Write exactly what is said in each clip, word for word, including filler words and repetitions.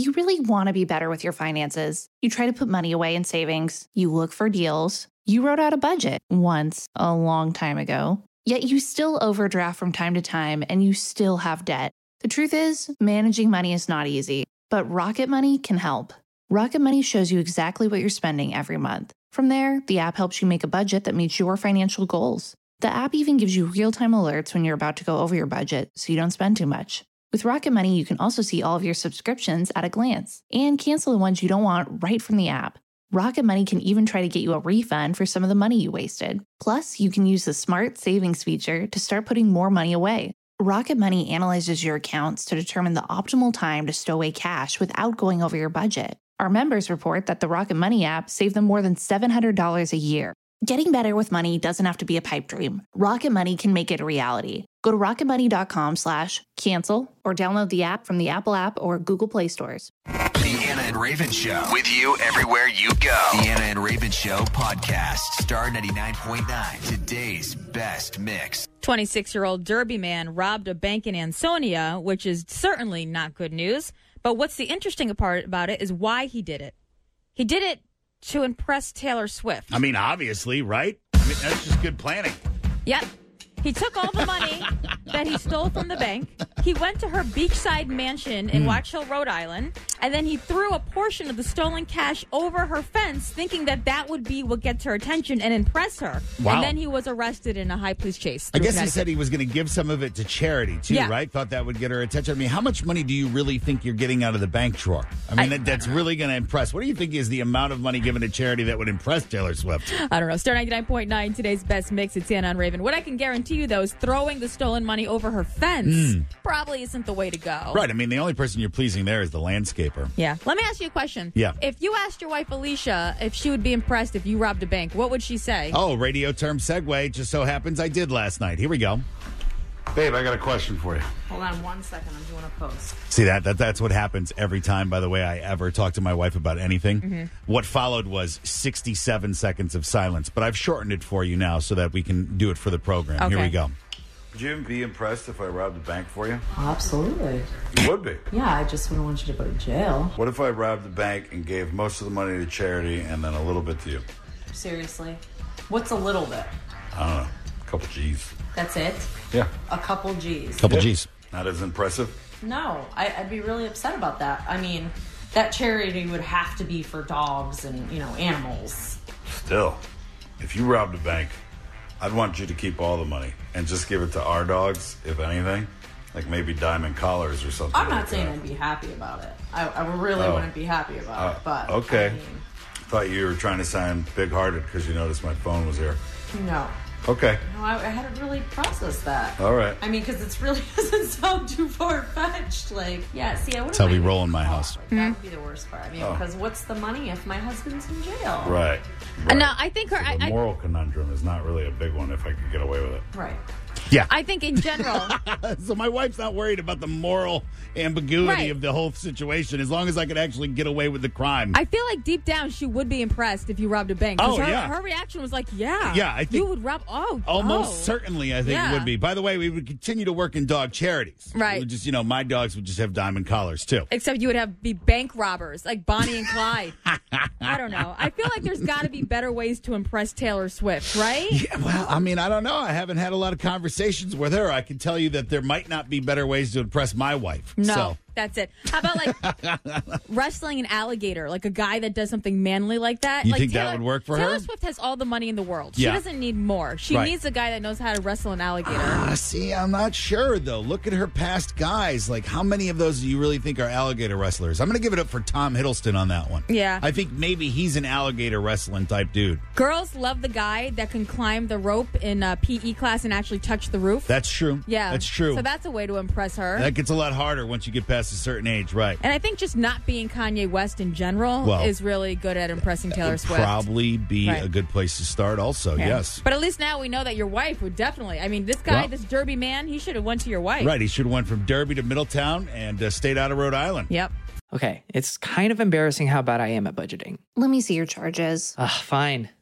You really want to be better with your finances. You try to put money away in savings. You look for deals. You wrote out a budget once, a long time ago. Yet you still overdraft from time to time and you still have debt. The truth is, managing money is not easy, but Rocket Money can help. Rocket Money shows you exactly what you're spending every month. From there, the app helps you make a budget that meets your financial goals. The app even gives you real-time alerts when you're about to go over your budget, so you don't spend too much. With Rocket Money, you can also see all of your subscriptions at a glance and cancel the ones you don't want right from the app. Rocket Money can even try to get you a refund for some of the money you wasted. Plus, you can use the Smart Savings feature to start putting more money away. Rocket Money analyzes your accounts to determine the optimal time to stow away cash without going over your budget. Our members report that the Rocket Money app saved them more than seven hundred dollars a year. Getting better with money doesn't have to be a pipe dream. Rocket Money can make it a reality. Go to rocketmoney.com slash cancel or download the app from the Apple app or Google Play stores. The Anna and Raven Show. With you everywhere you go. The Anna and Raven Show podcast. Star ninety-nine point nine. Today's best mix. twenty-six-year-old Derby man robbed a bank in Ansonia, which is certainly not good news. But what's the interesting part about it is why he did it. He did it to impress Taylor Swift. I mean, obviously, right? I mean, that's just good planning. Yep. He took all the money that he stole from the bank. He went to her beachside mansion in mm. Watch Hill, Rhode Island, and then he threw a portion of the stolen cash over her fence, thinking that that would be what gets her attention and impress her. Wow. And then he was arrested in a high police chase. I guess he said he was going to give some of it to charity, too, yeah. right? Thought that would get her attention. I mean, how much money do you really think you're getting out of the bank drawer? I mean, I, that, that's really going to impress. What do you think is the amount of money given to charity that would impress Taylor Swift? I don't know. Star ninety-nine point nine, today's best mix. It's Anna and Raven. What I can guarantee you, though, is throwing the stolen money over her fence mm. probably isn't the way to go. Right. I mean, the only person you're pleasing there is the landscaper. Yeah. Let me ask you a question. Yeah. If you asked your wife, Alicia, if she would be impressed if you robbed a bank, what would she say? Oh, radio term segue. Just so happens I did last night. Here we go. Babe, I got a question for you. Hold on one second. I'm doing a post. See, that, that that's what happens every time, by the way, I ever talk to my wife about anything. Mm-hmm. What followed was sixty-seven seconds of silence, but I've shortened it for you now so that we can do it for the program. Okay. Here we go. Would you be impressed if I robbed a bank for you? Absolutely. You would be? Yeah, I just wouldn't want you to go to jail. What if I robbed a bank and gave most of the money to charity and then a little bit to you? Seriously? What's a little bit? I don't know. A couple G's. That's it? Yeah. A couple G's. Couple yeah. G's. Not as impressive? No, I, I'd be really upset about that. I mean, that charity would have to be for dogs and, you know, animals. Still, if you robbed a bank, I'd want you to keep all the money and just give it to our dogs, if anything. Like maybe diamond collars or something. I'm not like saying that. I'd be happy about it. I, I really Oh. wouldn't be happy about Uh, it, but... Okay. I mean, Thought you were trying to sound big-hearted because you noticed my phone was here. no. Okay. No, I, I had to really process that. All right. I mean, because it really doesn't sound too far-fetched. Like, yeah, see, I wouldn't... That's how we mind roll in it. my Oh, house. like, that would be the worst part. I mean, Oh. because what's the money if my husband's in jail? Right. Uh, right. No, I think her... So I, the I, moral conundrum is not really a big one if I could get away with it. Right. Yeah. I think in general... So my wife's not worried about the moral ambiguity Right. of the whole situation as long as I could actually get away with the crime. I feel like deep down she would be impressed if you robbed a bank. 'Cause Oh, her, yeah. her reaction was like, yeah. Yeah, I think- You would rob... Oh, Almost oh. certainly, I think Yeah. it would be. By the way, we would continue to work in dog charities. Right. We would just, you know, my dogs would just have diamond collars, too. Except you would have be bank robbers, like Bonnie and Clyde. I don't know. I feel like there's got to be better ways to impress Taylor Swift, right? Yeah, well, I mean, I don't know. I haven't had a lot of conversations with her. I can tell you that there might not be better ways to impress my wife. No, So. that's it. How about like wrestling an alligator, like a guy that does something manly like that? You like think that would work for Taylor her? Swift has all the money in the world. She Yeah. doesn't need more. She Right. needs a guy that knows how to wrestle an alligator. Ah, see, I'm not sure, though. Look at her past guys. Like, how many of those do you really think are alligator wrestlers? I'm going to give it up for Tom Hiddleston on that one. Yeah. I think maybe he's an alligator wrestling type dude. Girls love the guy that can climb the rope in a P E class and actually touch the roof. That's true. yeah. That's true. So that's a way to impress her. That gets a lot harder once you get past a certain age, right? And I think just not being Kanye West in general Well, is really good at impressing Taylor Would Swift. probably be Right. a good place to start also, Yeah. yes. But at least now we know that your wife would definitely. I mean, this guy, Well- this Derby man, he should have went to your wife. Right, he should have went from Derby to Middletown and uh, stayed out of Rhode Island. Yep. Okay, it's kind of embarrassing how bad I am at budgeting. Let me see your charges. Ugh, fine.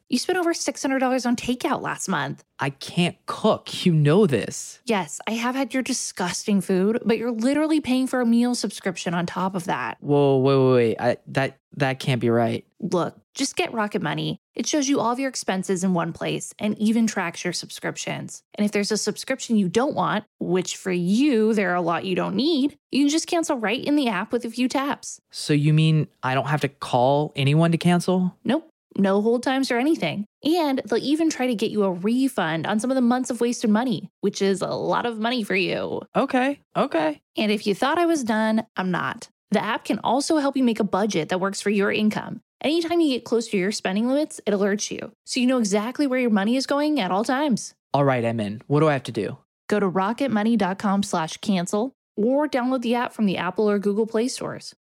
You spent over six hundred dollars on takeout last month. I can't cook. You know this. Yes, I have had your disgusting food, but you're literally paying for a meal subscription on top of that. Whoa, wait, wait, wait. I, that, that can't be right. Look, just get Rocket Money. It shows you all of your expenses in one place and even tracks your subscriptions. And if there's a subscription you don't want, which for you, there are a lot you don't need, you can just cancel right in the app with a few taps. So you mean I don't have to call anyone to cancel? Nope. No hold times or anything. And they'll even try to get you a refund on some of the months of wasted money, which is a lot of money for you. Okay, okay. And if you thought I was done, I'm not. The app can also help you make a budget that works for your income. Anytime you get close to your spending limits, it alerts you, so you know exactly where your money is going at all times. All right, I'm in. What do I have to do? Go to rocketmoney.com slash cancel or download the app from the Apple or Google Play stores.